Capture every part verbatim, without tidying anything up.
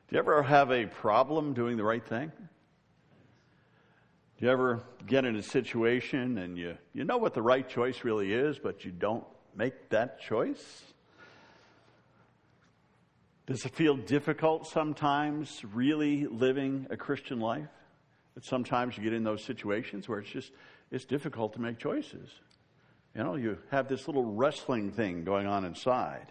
Do you ever have a problem doing the right thing? Do you ever get in a situation and you, you know what the right choice really is, but you don't make that choice? Does it feel difficult sometimes really living a Christian life? That sometimes you get in those situations where it's just, it's difficult to make choices. You know, you have this little wrestling thing going on inside.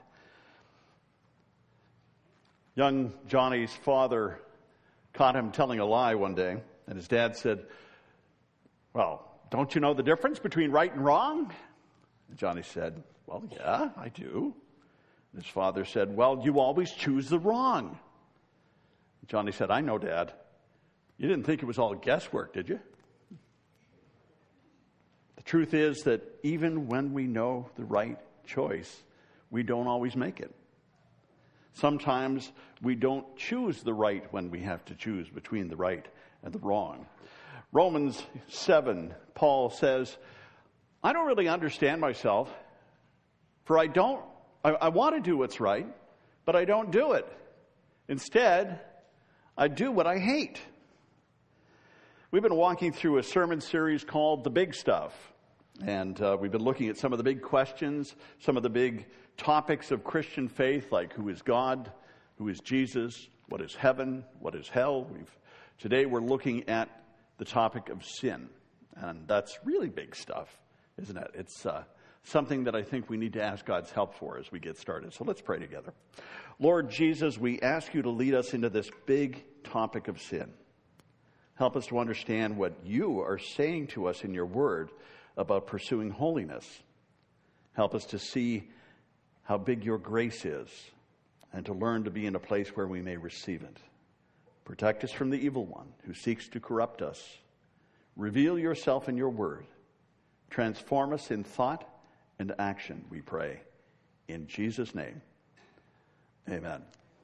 Young Johnny's father caught him telling a lie one day, and his dad said, "Well, don't you know the difference between right and wrong?" And Johnny said, "Well, yeah, I do." And his father said, "Well, you always choose the wrong." And Johnny said, "I know, Dad. You didn't think it was all guesswork, did you?" The truth is that even when we know the right choice, we don't always make it. Sometimes we don't choose the right when we have to choose between the right and the wrong. Romans seven, Paul says, "I don't really understand myself, for I don't, I, I want to do what's right, but I don't do it. Instead, I do what I hate." We've been walking through a sermon series called The Big Stuff. And uh, we've been looking at some of the big questions, some of the big topics of Christian faith, like who is God, who is Jesus, what is heaven, what is hell. We've, today we're looking at the topic of sin. And that's really big stuff, isn't it? It's uh, something that I think we need to ask God's help for as we get started. So let's pray together. Lord Jesus, we ask you to lead us into this big topic of sin. Help us to understand what you are saying to us in your word about pursuing holiness. Help us to see how big your grace is and to learn to be in a place where we may receive it. Protect us from the evil one who seeks to corrupt us. Reveal yourself in your word. Transform us in thought and action, we pray. In Jesus' name, amen.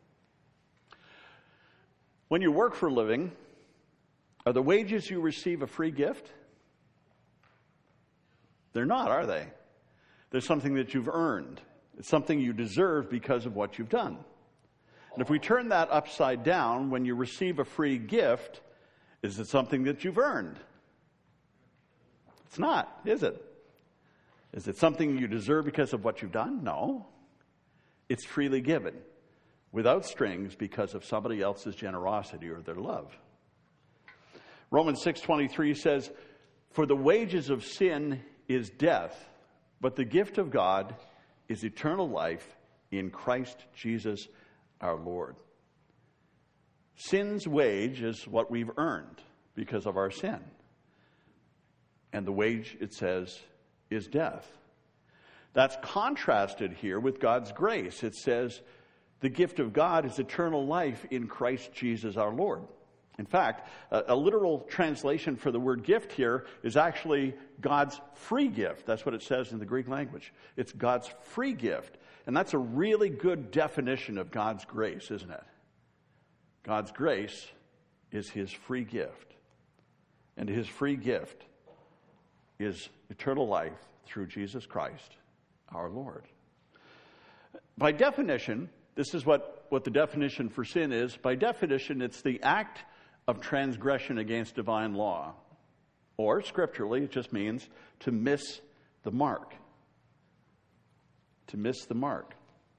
When you work for a living, are the wages you receive a free gift? They're not, are they? They're something that you've earned. It's something you deserve because of what you've done. And if we turn that upside down, when you receive a free gift, is it something that you've earned? It's not, is it? Is it something you deserve because of what you've done? No. It's freely given, without strings, because of somebody else's generosity or their love. Romans six twenty-three says, "For the wages of sin is death, but the gift of God is eternal life in Christ Jesus our Lord." Sin's wage is what we've earned because of our sin. And the wage, it says, is death. That's contrasted here with God's grace. It says, the gift of God is eternal life in Christ Jesus our Lord. In fact, a, a literal translation for the word gift here is actually God's free gift. That's what it says in the Greek language. It's God's free gift. And that's a really good definition of God's grace, isn't it? God's grace is his free gift. And his free gift is eternal life through Jesus Christ, our Lord. By definition, this is what, what the definition for sin is. By definition, it's the act of transgression against divine law. Or, scripturally, it just means to miss the mark. To miss the mark.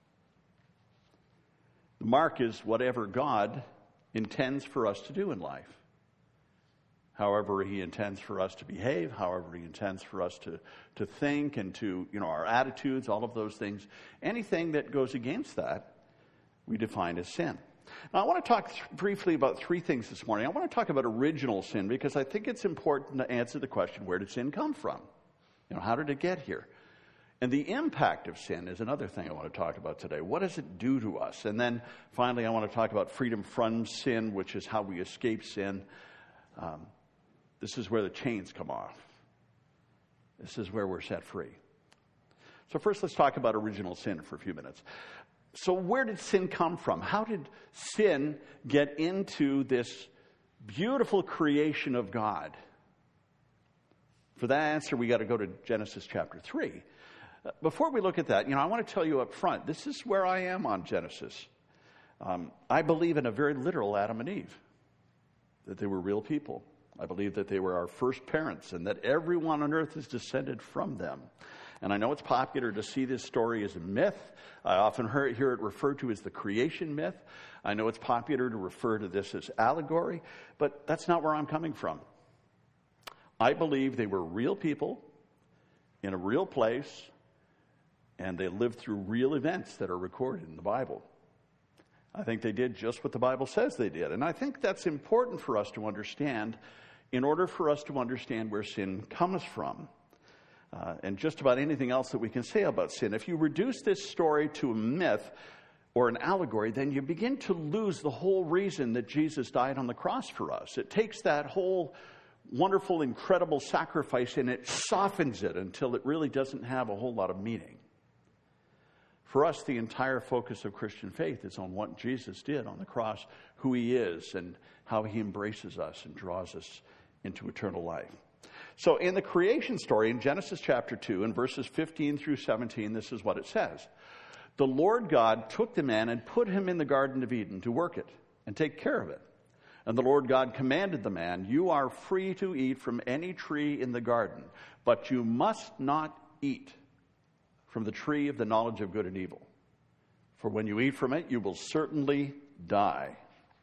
The mark is whatever God intends for us to do in life. However he intends for us to behave, however he intends for us to, to think and to, you know, our attitudes, all of those things. Anything that goes against that, we define as sin. Now, I want to talk th- briefly about three things this morning. I want to talk about original sin because I think it's important to answer the question, where did sin come from? You know, how did it get here? And the impact of sin is another thing I want to talk about today. What does it do to us? And then finally, I want to talk about freedom from sin, which is how we escape sin. Um, this is where the chains come off. This is where we're set free. So first, let's talk about original sin for a few minutes. So where did sin come from? How did sin get into this beautiful creation of God? For that answer, we got to go to Genesis chapter three. Before we look at that, you know, I want to tell you up front, this is where I am on Genesis. Um, I believe in a very literal Adam and Eve, that they were real people. I believe that they were our first parents and that everyone on earth is descended from them. And I know it's popular to see this story as a myth. I often hear, hear it referred to as the creation myth. I know it's popular to refer to this as allegory, but that's not where I'm coming from. I believe they were real people in a real place, and they lived through real events that are recorded in the Bible. I think they did just what the Bible says they did. And I think that's important for us to understand in order for us to understand where sin comes from. Uh, and just about anything else that we can say about sin. If you reduce this story to a myth or an allegory, then you begin to lose the whole reason that Jesus died on the cross for us. It takes that whole wonderful, incredible sacrifice and it softens it until it really doesn't have a whole lot of meaning. For us, the entire focus of Christian faith is on what Jesus did on the cross, who he is, and how he embraces us and draws us into eternal life. So in the creation story, in Genesis chapter two, in verses fifteen through seventeen, this is what it says. The Lord God took the man and put him in the Garden of Eden to work it and take care of it. And the Lord God commanded the man, you are free to eat from any tree in the garden, but you must not eat from the tree of the knowledge of good and evil. For when you eat from it, you will certainly die.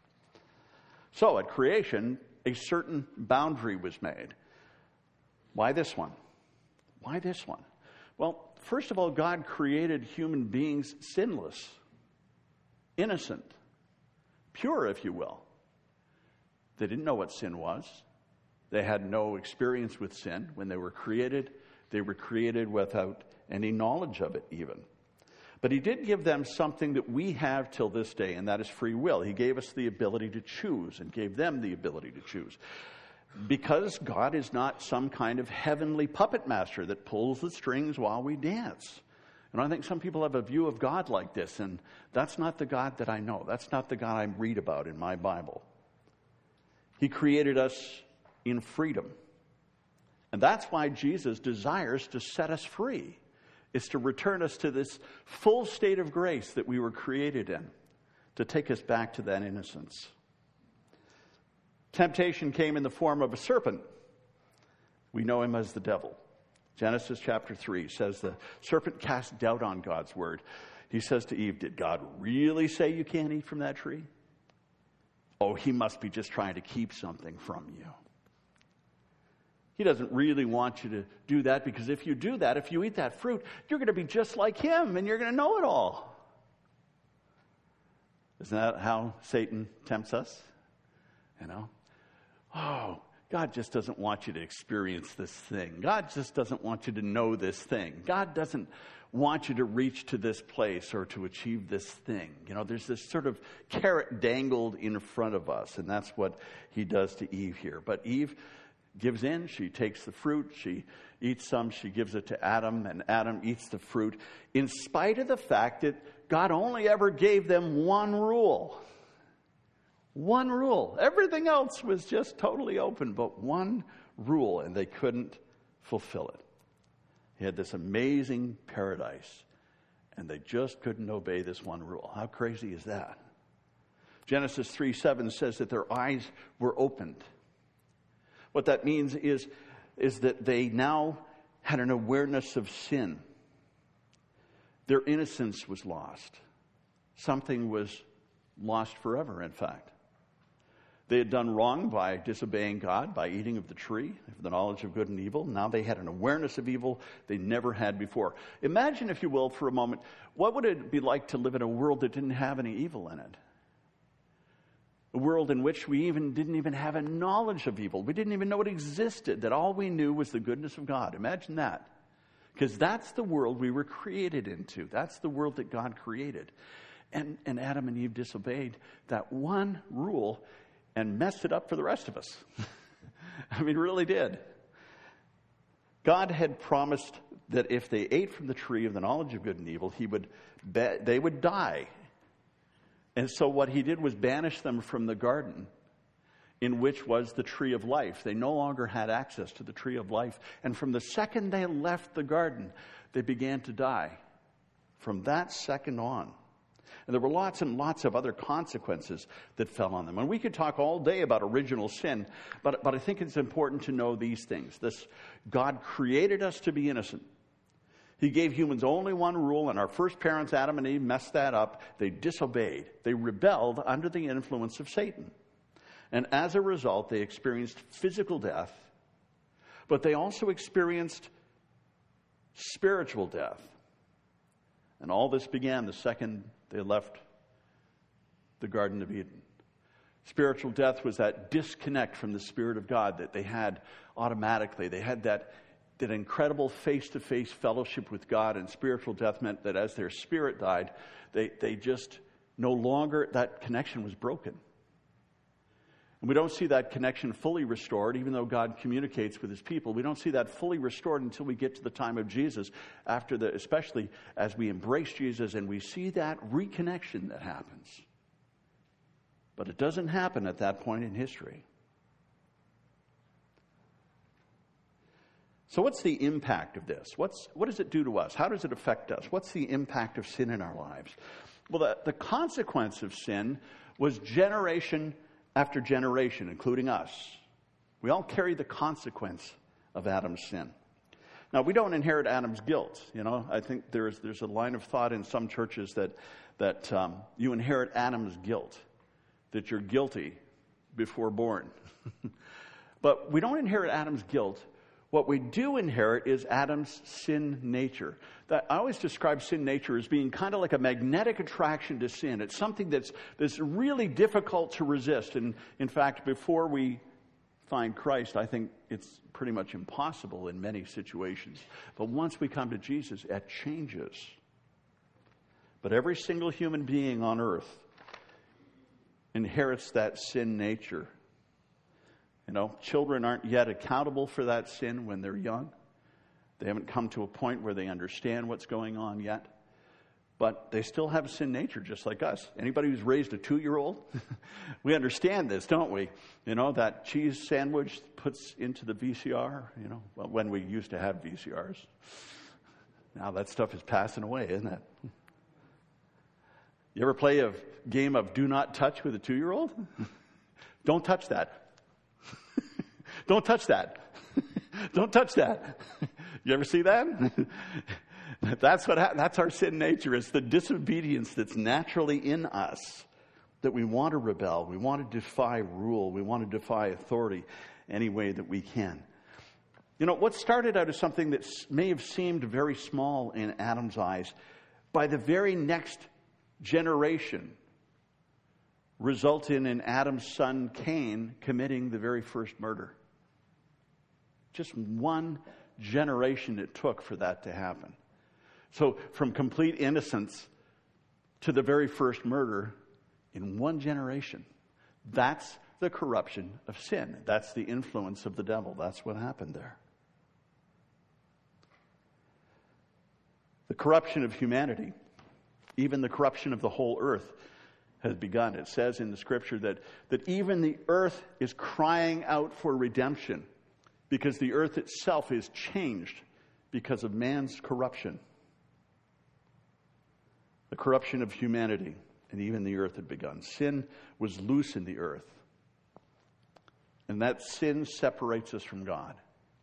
So at creation, a certain boundary was made. Why this one? Why this one? Well, first of all, God created human beings sinless, innocent, pure, if you will. They didn't know what sin was. They had no experience with sin. When they were created, they were created without any knowledge of it even. But he did give them something that we have till this day, and that is free will. He gave us the ability to choose and gave them the ability to choose. Because God is not some kind of heavenly puppet master that pulls the strings while we dance. And I think some people have a view of God like this, and that's not the God that I know. That's not the God I read about in my Bible. He created us in freedom. And that's why Jesus desires to set us free. Is to return us to this full state of grace that we were created in, to take us back to that innocence. Temptation came in the form of a serpent. We know him as the devil. Genesis chapter three says the serpent cast doubt on God's word. He says to Eve, did God really say you can't eat from that tree? Oh, he must be just trying to keep something from you. He doesn't really want you to do that, because if you do that, if you eat that fruit, you're going to be just like him and you're going to know it all. Isn't that how Satan tempts us? You know? Oh, God just doesn't want you to experience this thing. God just doesn't want you to know this thing. God doesn't want you to reach to this place or to achieve this thing. You know, there's this sort of carrot dangled in front of us, and that's what he does to Eve here. But Eve gives in, she takes the fruit, she eats some, she gives it to Adam, and Adam eats the fruit, in spite of the fact that God only ever gave them one rule. One rule. Everything else was just totally open, but one rule, and they couldn't fulfill it. He had this amazing paradise, and they just couldn't obey this one rule. How crazy is that? Genesis three seven says that their eyes were opened. What that means is, is that they now had an awareness of sin. Their innocence was lost. Something was lost forever, in fact. They had done wrong by disobeying God, by eating of the tree, of the knowledge of good and evil. Now they had an awareness of evil they never had before. Imagine, if you will, for a moment, what would it be like to live in a world that didn't have any evil in it? A world in which we even didn't even have a knowledge of evil. We didn't even know it existed, that all we knew was the goodness of God. Imagine that. Because that's the world we were created into. That's the world that God created. And, and Adam and Eve disobeyed that one rule and messed it up for the rest of us. I mean, really did. God had promised that if they ate from the tree of the knowledge of good and evil, he would be, they would die. And so what he did was banish them from the garden, in which was the tree of life. They no longer had access to the tree of life. And from the second they left the garden, they began to die. From that second on. And there were lots and lots of other consequences that fell on them. And we could talk all day about original sin, but, but I think it's important to know these things. This, God created us to be innocent. He gave humans only one rule, and our first parents, Adam and Eve, messed that up. They disobeyed. They rebelled under the influence of Satan. And as a result, they experienced physical death, but they also experienced spiritual death. And all this began the second they left the Garden of Eden. Spiritual death was that disconnect from the Spirit of God that they had automatically. They had that, that incredible face-to-face fellowship with God, and spiritual death meant that as their spirit died, they, they just no longer, that connection was broken. And we don't see that connection fully restored, even though God communicates with his people. We don't see that fully restored until we get to the time of Jesus, after the, especially as we embrace Jesus and we see that reconnection that happens. But it doesn't happen at that point in history. So what's the impact of this? What's, what does it do to us? How does it affect us? What's the impact of sin in our lives? Well, the, the consequence of sin was generation after generation, including us. We all carry the consequence of Adam's sin. Now, we don't inherit Adam's guilt. You know, I think there's there's a line of thought in some churches that that um, you inherit Adam's guilt, that you're guilty before born. But we don't inherit Adam's guilt. What we do inherit is Adam's sin nature. That, I always describe sin nature as being kind of like a magnetic attraction to sin. It's something that's, that's really difficult to resist. And in fact, before we find Christ, I think it's pretty much impossible in many situations. But once we come to Jesus, it changes. But every single human being on earth inherits that sin nature. You know, children aren't yet accountable for that sin when they're young. They haven't come to a point where they understand what's going on yet. But they still have sin nature just like us. Anybody who's raised a two-year-old, we understand this, don't we? You know, that cheese sandwich puts into the V C R, you know, well, when we used to have V C Rs. Now that stuff is passing away, isn't it? You ever play a game of do not touch with a two-year-old? Don't touch that. Don't touch that. Don't touch that. You ever see that? That's what ha- that's our sin nature. It's the disobedience that's naturally in us, that we want to rebel. We want to defy rule. We want to defy authority any way that we can. You know, what started out as something that may have seemed very small in Adam's eyes, by the very next generation, resulted in Adam's son Cain committing the very first murder. Just one generation it took for that to happen. So from complete innocence to the very first murder in one generation. That's the corruption of sin. That's the influence of the devil. That's what happened there. The corruption of humanity, even the corruption of the whole earth, has begun. It says in the scripture that, that even the earth is crying out for redemption, because the earth itself is changed because of man's corruption. The corruption of humanity, and even the earth had begun. Sin was loose in the earth. And that sin separates us from God.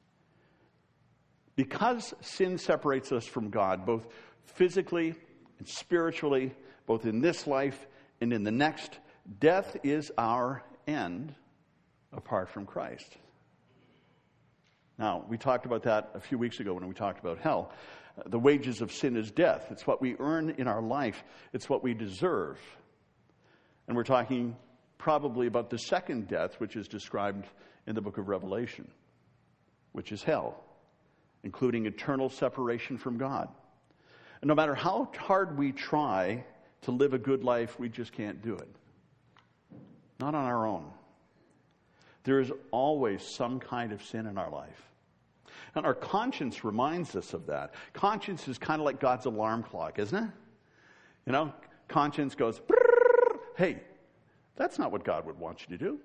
Because sin separates us from God, both physically and spiritually, both in this life and in the next, death is our end apart from Christ. Now, we talked about that a few weeks ago when we talked about hell. The wages of sin is death. It's what we earn in our life. It's what we deserve. And we're talking probably about the second death, which is described in the book of Revelation, which is hell, including eternal separation from God. And no matter how hard we try to live a good life, we just can't do it. Not on our own. There is always some kind of sin in our life. And our conscience reminds us of that. Conscience is kind of like God's alarm clock, isn't it? You know, conscience goes, hey, that's not what God would want you to do.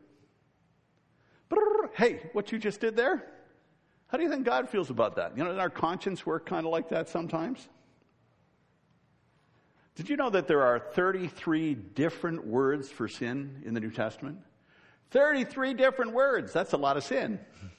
Hey, what you just did there? How do you think God feels about that? You know, does our conscience work kind of like that sometimes? Did you know that there are thirty-three different words for sin in the New Testament? thirty-three different words. That's a lot of sin.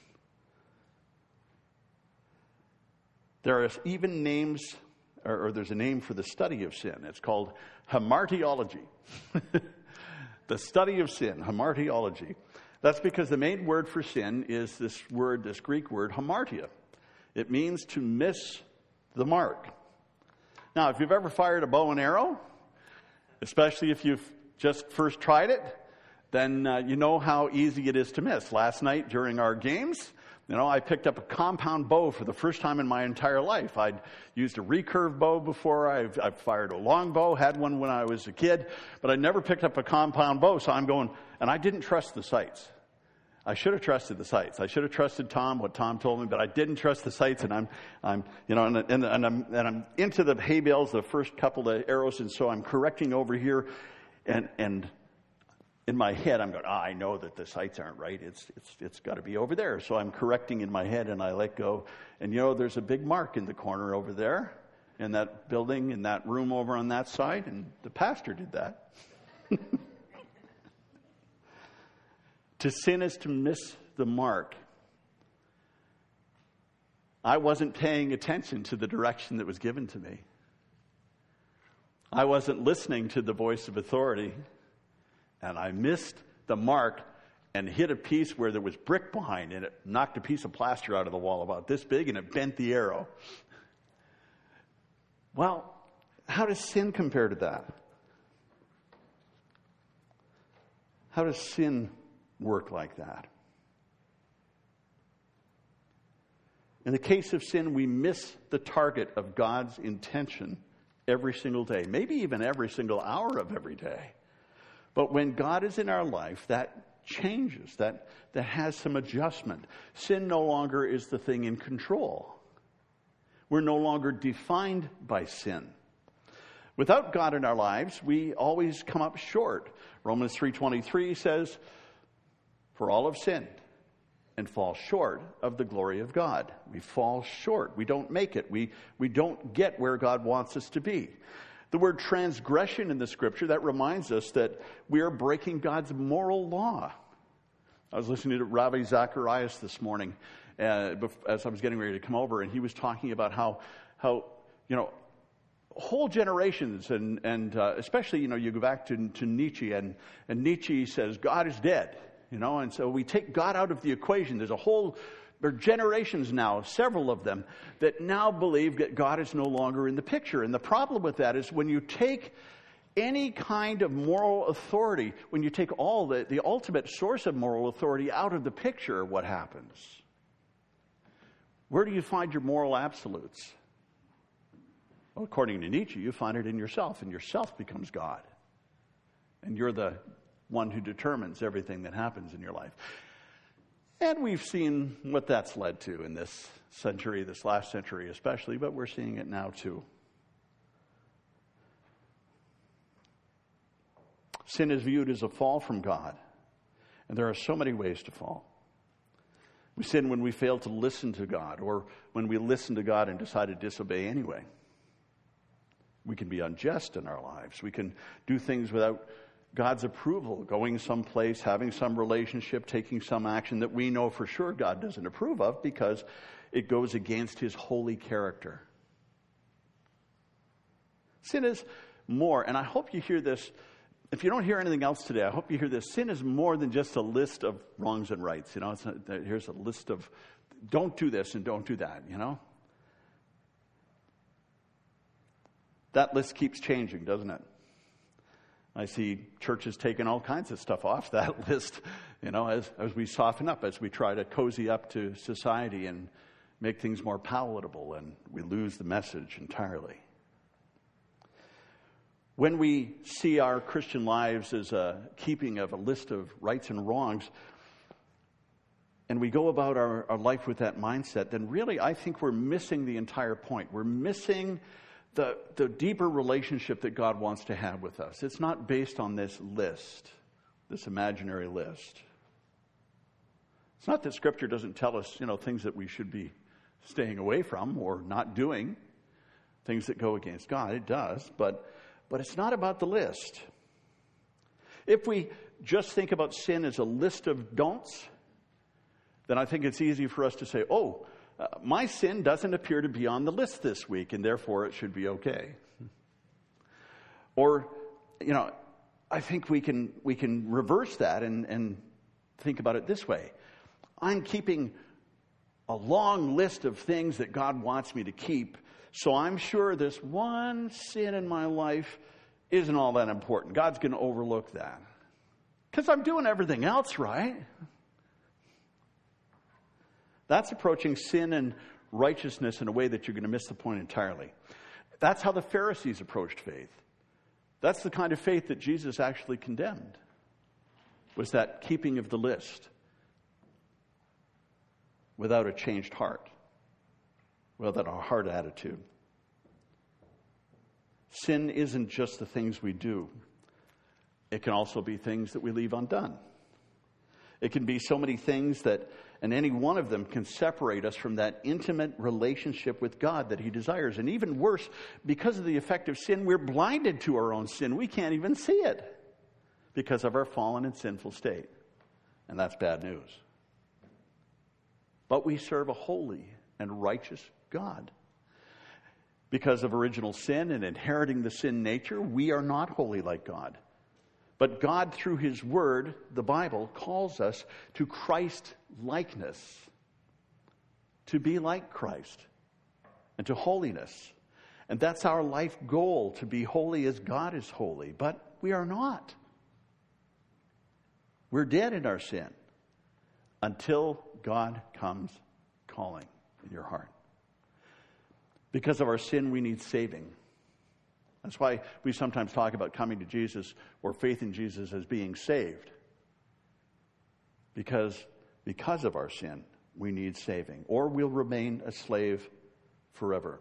There are even names, or, or there's a name for the study of sin. It's called hamartiology. The study of sin, hamartiology. That's because the main word for sin is this word, this Greek word, hamartia. It means to miss the mark. Now, if you've ever fired a bow and arrow, especially if you've just first tried it, then uh, you know how easy it is to miss. Last night during our games, you know, I picked up a compound bow for the first time in my entire life. I'd used a recurve bow before. I've, I've fired a long bow, had one when I was a kid, but I never picked up a compound bow. So I'm going, and I didn't trust the sights. I should have trusted the sights. I should have trusted Tom, what Tom told me, but I didn't trust the sights. And I'm, I'm, you know, and, and, and I'm, and I'm into the hay bales, the first couple of arrows, and so I'm correcting over here, and and. In my head, I'm going, oh, I know that the sights aren't right. It's it's it's got to be over there. So I'm correcting in my head, and I let go. And, you know, there's a big mark in the corner over there in that building, in that room over on that side. And the pastor did that. To sin is to miss the mark. I wasn't paying attention to the direction that was given to me. I wasn't listening to the voice of authority. And I missed the mark and hit a piece where there was brick behind it. It knocked a piece of plaster out of the wall about this big, and it bent the arrow. Well, how does sin compare to that? How does sin work like that? In the case of sin, we miss the target of God's intention every single day, maybe even every single hour of every day. But when God is in our life, that changes, that, that has some adjustment. Sin no longer is the thing in control. We're no longer defined by sin. Without God in our lives, we always come up short. Romans three twenty-three says, for all have sinned and fall short of the glory of God. We fall short. We don't make it. We, we don't get where God wants us to be. The word transgression in the scripture, that reminds us that we are breaking God's moral law. I was listening to Ravi Zacharias this morning uh, as I was getting ready to come over, and he was talking about how, how you know, whole generations, and, and uh, especially, you know, you go back to, to Nietzsche, and, and Nietzsche says, God is dead, you know, and so we take God out of the equation. There's a whole... There are generations now, several of them, that now believe that God is no longer in the picture. And the problem with that is when you take any kind of moral authority, when you take all the, the ultimate source of moral authority out of the picture, what happens? Where do you find your moral absolutes? Well, according to Nietzsche, you find it in yourself, and yourself becomes God. And you're the one who determines everything that happens in your life. And we've seen what that's led to in this century, this last century especially, but we're seeing it now too. Sin is viewed as a fall from God, and there are so many ways to fall. We sin when we fail to listen to God, or when we listen to God and decide to disobey anyway. We can be unjust in our lives. We can do things without God's approval, going someplace, having some relationship, taking some action that we know for sure God doesn't approve of because it goes against his holy character. Sin is more, and I hope you hear this. If you don't hear anything else today, I hope you hear this. Sin is more than just a list of wrongs and rights. You know, it's not, here's a list of don't do this and don't do that, you know. That list keeps changing, doesn't it? I see churches taking all kinds of stuff off that list, you know, as, as we soften up, as we try to cozy up to society and make things more palatable, and we lose the message entirely. When we see our Christian lives as a keeping of a list of rights and wrongs, and we go about our, our life with that mindset, then really I think we're missing the entire point. We're missing The, the deeper relationship that God wants to have with us. It's not based on this list, this imaginary list. It's not that Scripture doesn't tell us, you know, things that we should be staying away from or not doing, things that go against God. It does, but But it's not about the list. If we just think about sin as a list of don'ts, then I think it's easy for us to say, oh, uh, my sin doesn't appear to be on the list this week, and therefore it should be okay. Or, you know, I think we can we can reverse that and, and think about it this way. I'm keeping a long list of things that God wants me to keep, so I'm sure this one sin in my life isn't all that important. God's going to overlook that. Because I'm doing everything else right. That's approaching sin and righteousness in a way that you're going to miss the point entirely. That's how the Pharisees approached faith. That's the kind of faith that Jesus actually condemned, was that keeping of the list without a changed heart, without a heart attitude. Sin isn't just the things we do. It can also be things that we leave undone. It can be so many things that, and any one of them can separate us from that intimate relationship with God that He desires. And even worse, because of the effect of sin, we're blinded to our own sin. We can't even see it because of our fallen and sinful state. And that's bad news. But we serve a holy and righteous God. Because of original sin and inheriting the sin nature, we are not holy like God. But God, through His Word, the Bible, calls us to Christ-likeness, to be like Christ, and to holiness. And that's our life goal, to be holy as God is holy. But we are not. We're dead in our sin until God comes calling in your heart. Because of our sin, we need saving. That's why we sometimes talk about coming to Jesus or faith in Jesus as being saved. Because, because of our sin, we need saving, or we'll remain a slave forever.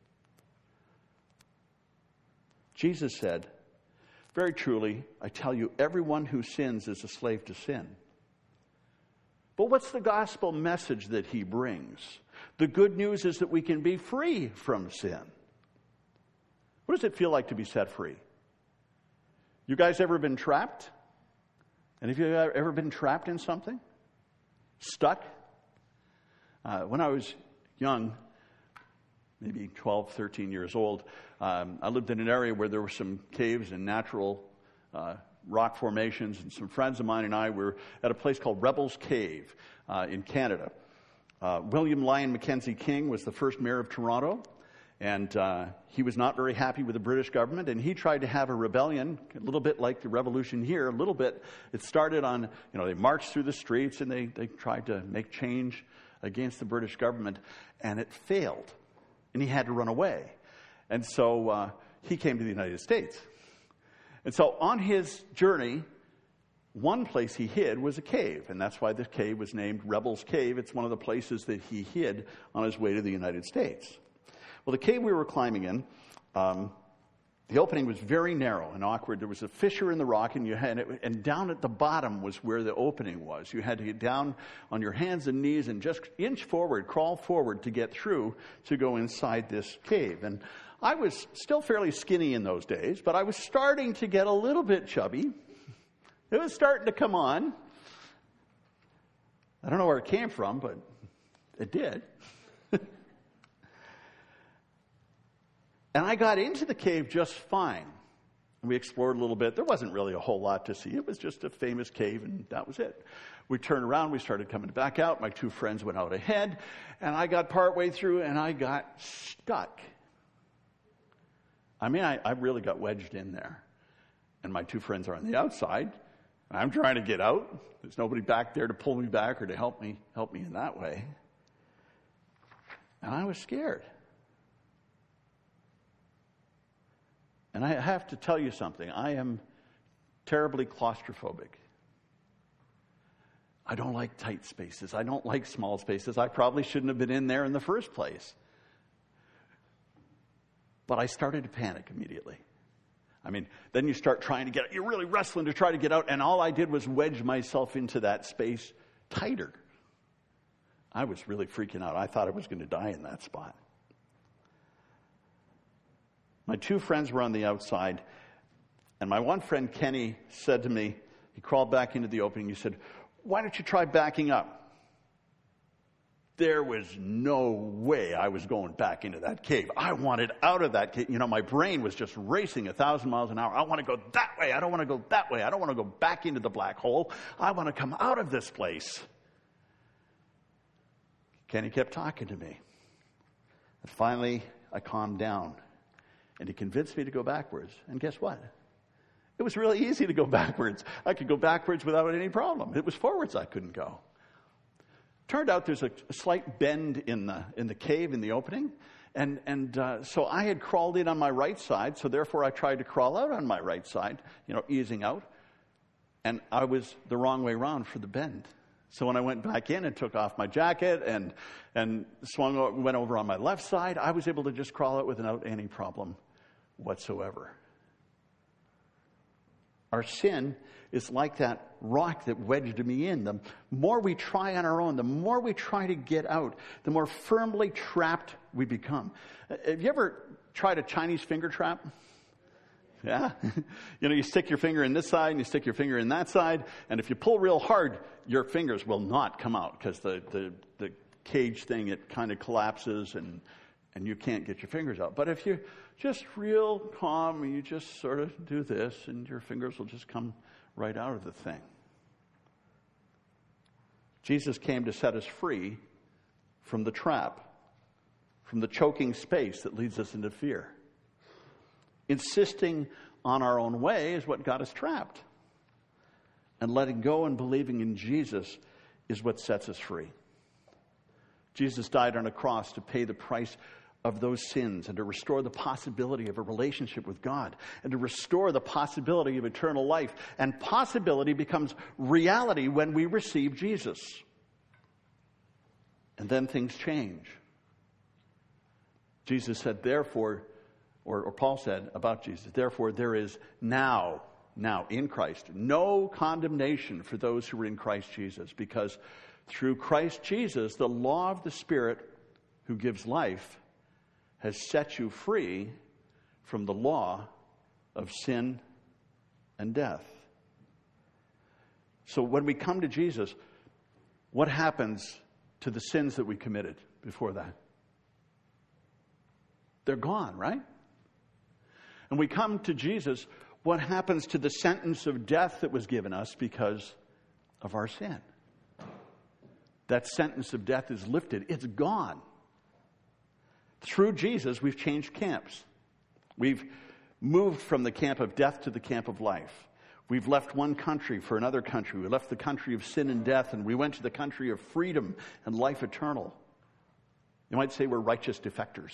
Jesus said, very truly, I tell you, everyone who sins is a slave to sin. But what's the gospel message that He brings? The good news is that we can be free from sin. What does it feel like to be set free? You guys ever been trapped? And have you ever been trapped in something? Stuck? Uh, when I was young, maybe twelve, thirteen years old, um, I lived in an area where there were some caves and natural uh, rock formations, and some friends of mine and I were at a place called Rebels Cave uh, in Canada. Uh, William Lyon Mackenzie King was the first mayor of Toronto. And uh, he was not very happy with the British government, and he tried to have a rebellion, a little bit like the revolution here, a little bit. It started on, you know, they marched through the streets, and they, they tried to make change against the British government, and it failed. And he had to run away. And so uh, he came to the United States. And so on his journey, one place he hid was a cave, and that's why the cave was named Rebels Cave. It's one of the places that he hid on his way to the United States. Well, the cave we were climbing in, um, the opening was very narrow and awkward. There was a fissure in the rock, and you had it, and down at the bottom was where the opening was. You had to get down on your hands and knees and just inch forward, crawl forward to get through to go inside this cave. And I was still fairly skinny in those days, but I was starting to get a little bit chubby. It was starting to come on. I don't know where it came from, but it did. And I got into the cave just fine. We explored a little bit. There wasn't really a whole lot to see. It was just a famous cave, and that was it. We turned around. We started coming back out. My two friends went out ahead, and I got partway through, and I got stuck. I mean, I, I really got wedged in there. And my two friends are on the outside. I'm trying to get out. There's nobody back there to pull me back or to help me help me in that way. And I was scared. And I have to tell you something. I am terribly claustrophobic. I don't like tight spaces. I don't like small spaces. I probably shouldn't have been in there in the first place. But I started to panic immediately. I mean, then you start trying to get out. You're really wrestling to try to get out. And all I did was wedge myself into that space tighter. I was really freaking out. I thought I was going to die in that spot. My two friends were on the outside, and my one friend, Kenny, said to me, he crawled back into the opening, he said, "Why don't you try backing up?" There was no way I was going back into that cave. I wanted out of that cave. You know, my brain was just racing a thousand miles an hour. I want to go that way. I don't want to go that way. I don't want to go back into the black hole. I want to come out of this place. Kenny kept talking to me. And finally, I calmed down. And he convinced me to go backwards. And guess what? It was really easy to go backwards. I could go backwards without any problem. It was forwards I couldn't go. Turned out there's a, a slight bend in the in the cave, in the opening. And, and uh, so I had crawled in on my right side, so therefore I tried to crawl out on my right side, you know, easing out. And I was the wrong way around for the bend. So when I went back in and took off my jacket and and swung over, went over on my left side, I was able to just crawl out without any problem whatsoever. Our sin is like that rock that wedged me in. The more we try on our own, the more we try to get out, the more firmly trapped we become. Have you ever tried a Chinese finger trap? Yeah? You know, you stick your finger in this side and you stick your finger in that side, and if you pull real hard, your fingers will not come out because the, the, the cage thing, it kind of collapses and and you can't get your fingers out. But if you're just real calm and you just sort of do this, and your fingers will just come right out of the thing. Jesus came to set us free from the trap, from the choking space that leads us into fear. Insisting on our own way is what got us trapped. And letting go and believing in Jesus is what sets us free. Jesus died on a cross to pay the price of those sins and to restore the possibility of a relationship with God and to restore the possibility of eternal life. And possibility becomes reality when we receive Jesus. And then things change. Jesus said, therefore, or, or Paul said about Jesus, therefore there is now, now in Christ, no condemnation for those who are in Christ Jesus, because through Christ Jesus, the law of the Spirit who gives life has set you free from the law of sin and death. So when we come to Jesus, what happens to the sins that we committed before that? They're gone, right? And we come to Jesus, what happens to the sentence of death that was given us because of our sin? That sentence of death is lifted. It's gone. Through Jesus, we've changed camps. We've moved from the camp of death to the camp of life. We've left one country for another country. We left the country of sin and death, and we went to the country of freedom and life eternal. You might say we're righteous defectors.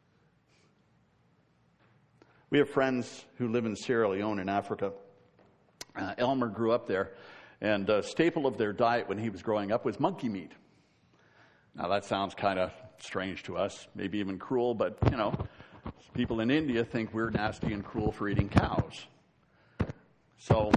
We have friends who live in Sierra Leone in Africa. Uh, Elmer grew up there, and a staple of their diet when he was growing up was monkey meat. Now that sounds kind of strange to us, maybe even cruel, but, you know, people in India think we're nasty and cruel for eating cows. So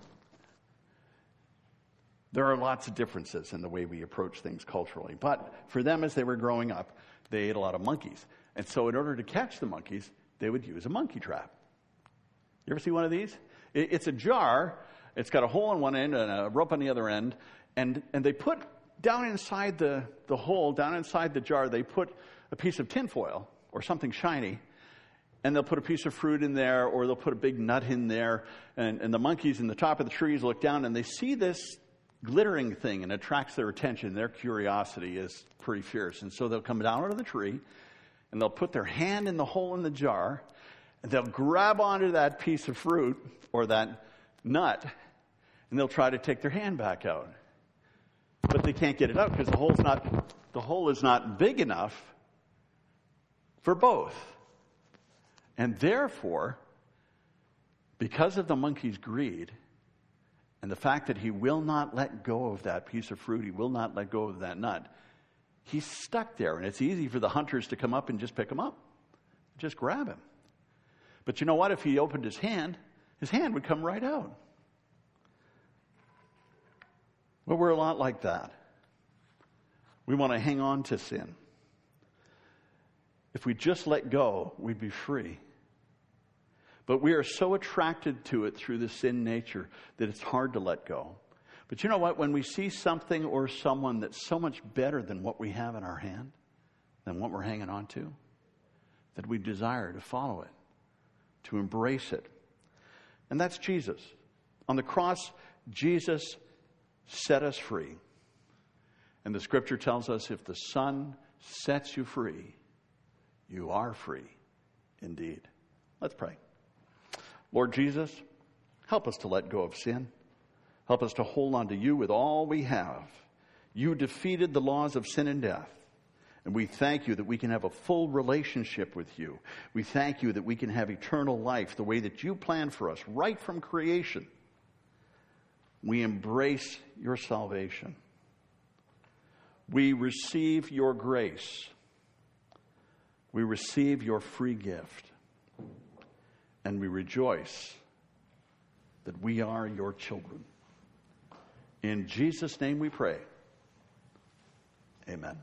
there are lots of differences in the way we approach things culturally. But for them, as they were growing up, they ate a lot of monkeys. And so in order to catch the monkeys, they would use a monkey trap. You ever see one of these? It's a jar. It's got a hole on one end and a rope on the other end. And, and they put down inside the, the hole, down inside the jar, they put a piece of tinfoil or something shiny. And they'll put a piece of fruit in there, or they'll put a big nut in there. And, and the monkeys in the top of the trees look down and they see this glittering thing, and it attracts their attention. Their curiosity is pretty fierce. And so they'll come down out of the tree and they'll put their hand in the hole in the jar and they'll grab onto that piece of fruit or that nut and they'll try to take their hand back out. But they can't get it out because the hole's not, the hole is not big enough for both. And therefore, because of the monkey's greed and the fact that he will not let go of that piece of fruit, he will not let go of that nut, he's stuck there. And it's easy for the hunters to come up and just pick him up, just grab him. But you know what? If he opened his hand, his hand would come right out. Well, we're a lot like that. We want to hang on to sin. If we just let go, we'd be free. But we are so attracted to it through the sin nature that it's hard to let go. But you know what? When we see something or someone that's so much better than what we have in our hand, than what we're hanging on to, that we desire to follow it, to embrace it. And that's Jesus. On the cross, Jesus set us free. And the scripture tells us if the Son sets you free, you are free indeed. Let's pray. Lord Jesus, help us to let go of sin. Help us to hold on to you with all we have. You defeated the laws of sin and death. And we thank you that we can have a full relationship with you. We thank you that we can have eternal life the way that you planned for us right from creation. We embrace your salvation. We receive your grace. We receive your free gift. And we rejoice that we are your children. In Jesus' name we pray. Amen.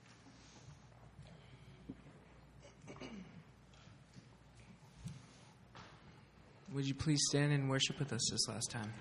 Would you please stand and worship with us this last time?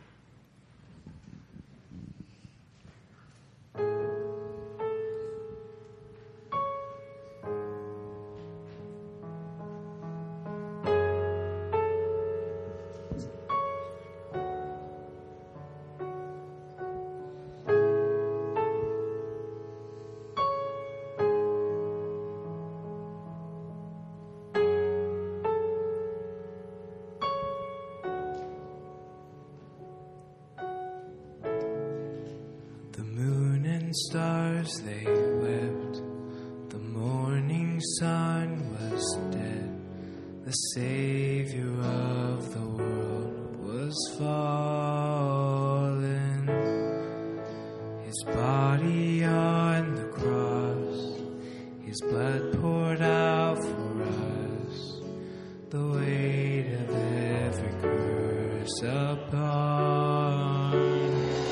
Stars they wept, the morning sun was dead, the Savior of the world was fallen, his body on the cross, his blood poured out for us, the weight of every curse upon.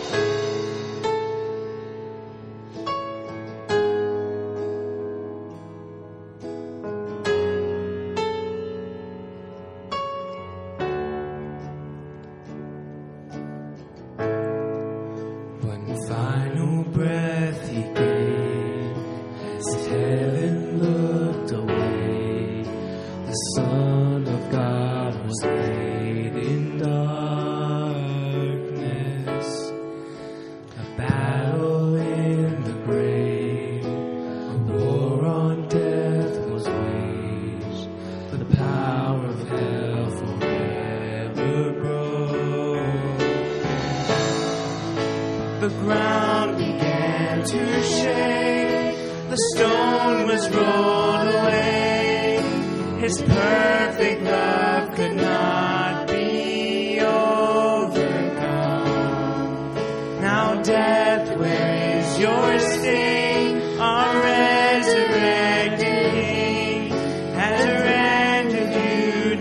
Final breath he gave as heaven looked away. The Son of God was laid in darkness. A battle in the grave, a war on death was waged, but the power of hell forever broke. The ground began to shake, the stone was rolled away, his perfect love could not be overcome. Now death, where is your sting? Our resurrected King has rendered you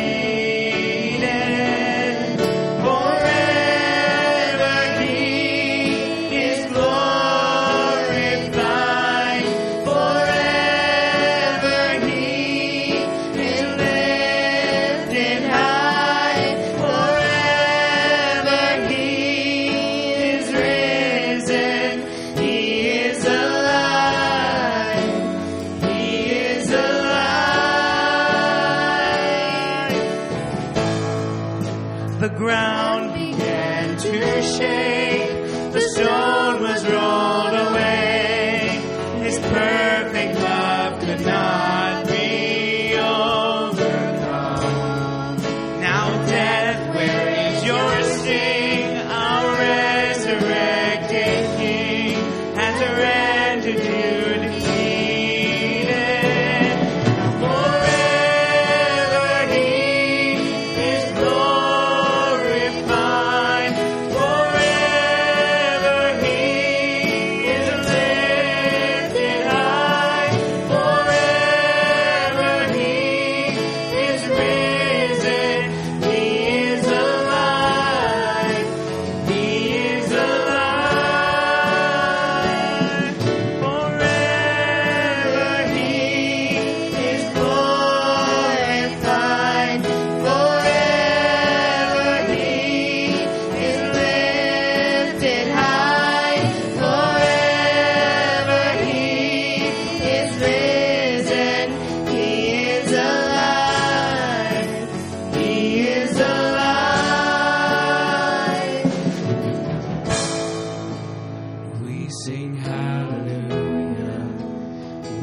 defeated. Forever he is glorified. Forever he is lifted high. Forever he is risen. He is alive. He is alive. The ground began to shake, the stone was rolled away, his perfect love could not be overcome. Now death, where is your sting? Our resurrected King has rendered you defeated. Forever he is glorified. Forever he is lifted high. Forever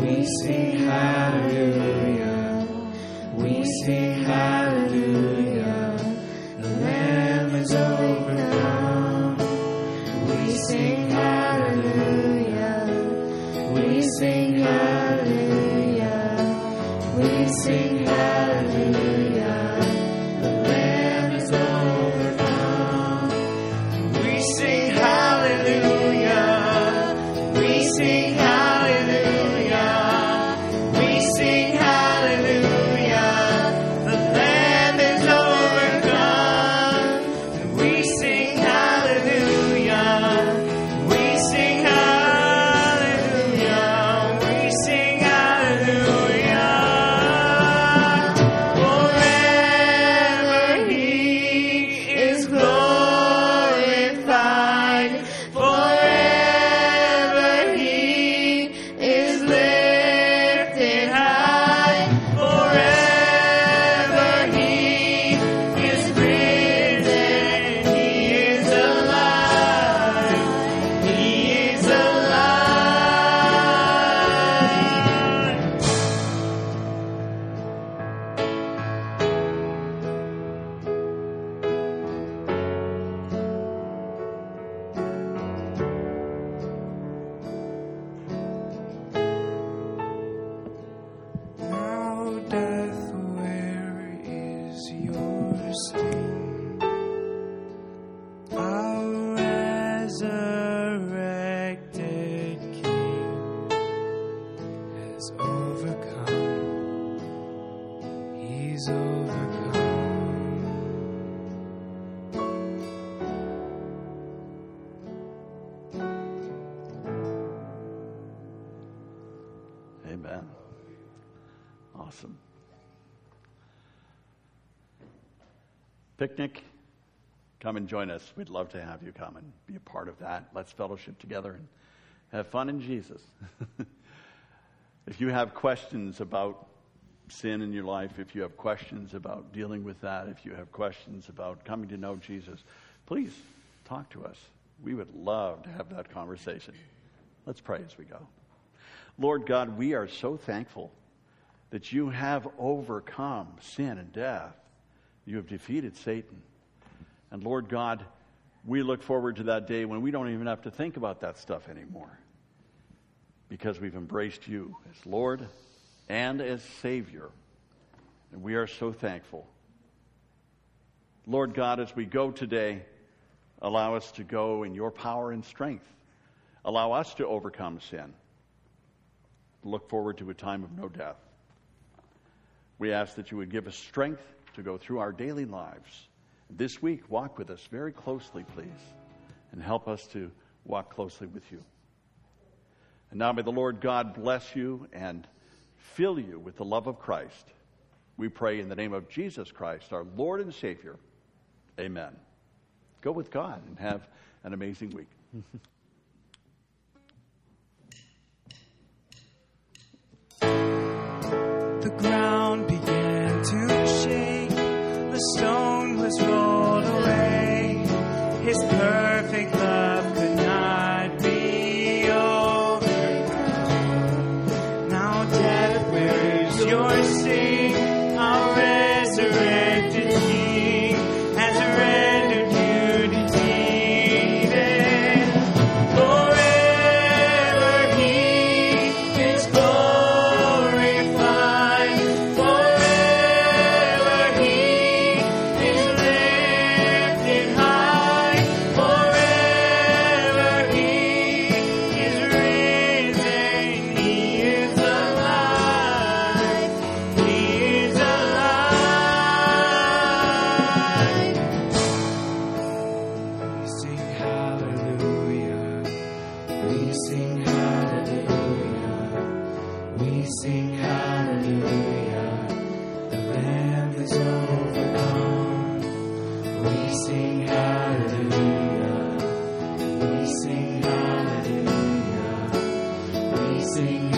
We sing hallelujah. We sing hallelujah. The Lamb is overcome. We sing hallelujah. We sing hallelujah. We sing hallelujah. The Lamb is overcome. We sing hallelujah. We sing hallelujah. We sing hallelujah. The Lamb is overcome. We sing hallelujah. We sing hallelujah. We sing hallelujah. Forever He is glorified. Forever He is lifted high. Forever He is risen. He is alive. He is alive. Now, death, where is your sting? Our resurrected King Has overcome. He's overcome. Amen. Awesome. Picnic, come and join us. We'd love to have you come and be a part of that. Let's fellowship together and have fun in Jesus. If you have questions about sin in your life, if you have questions about dealing with that, if you have questions about coming to know Jesus, please talk to us. We would love to have that conversation. Let's pray as we go. Lord God, we are so thankful that you have overcome sin and death. You have defeated Satan. And Lord God, we look forward to that day when we don't even have to think about that stuff anymore, because we've embraced you as Lord and as Savior. And we are so thankful. Lord God, as we go today, allow us to go in your power and strength. Allow us to overcome sin. Look forward to a time of no death. We ask that you would give us strength to go through our daily lives. This week, walk with us very closely, please, and help us to walk closely with you. And now may the Lord God bless you and fill you with the love of Christ. We pray in the name of Jesus Christ, our Lord and Savior. Amen. Go with God and have an amazing week. The ground began to shake. The stone was rolled away. His perfect love could not be overcome. Now death, where is your sting? Our resurrected King has rendered you defeated. Forever He is glorified. Forever He is lifted high. Forever He is risen. He is alive. He is alive. We sing hallelujah. We sing hallelujah. We sing hallelujah. The Lamb is overcome. We sing hallelujah. We sing hallelujah. We sing